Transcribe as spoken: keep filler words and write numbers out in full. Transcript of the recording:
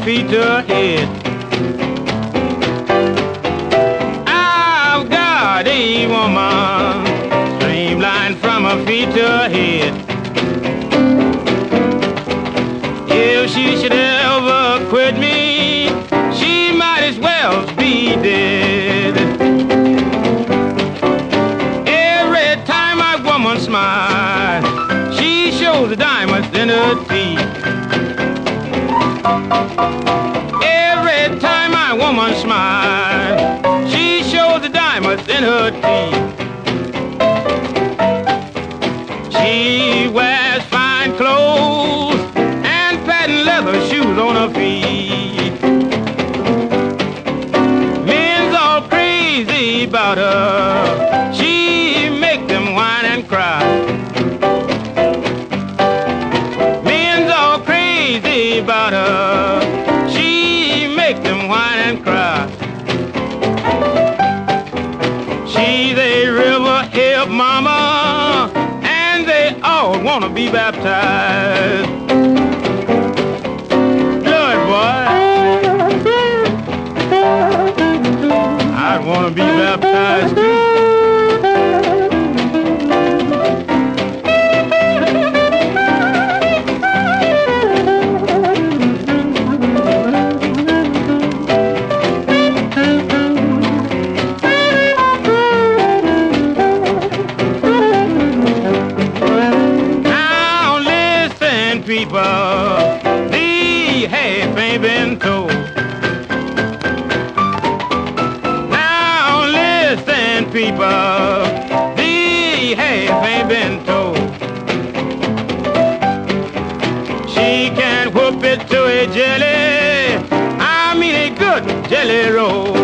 feet to her head. I've got a woman streamlined from her feet to her head. If she should ever quit me, she might as well be dead. Every time my woman smiles, she shows the diamonds in her teeth. Every time my woman smiles, she shows the diamonds in her teeth. She wears fine clothes and patent leather shoes on her feet. Men's all crazy about her. She make them whine and cry. Men's all crazy about her. She make them whine and cry. She's a river hip mama, and they all wanna be baptized. Good boy. I'd wanna be baptized too. People, the half ain't been told. Now listen, people, the half ain't been told. She can whoop it to a jelly, I mean a good jelly roll.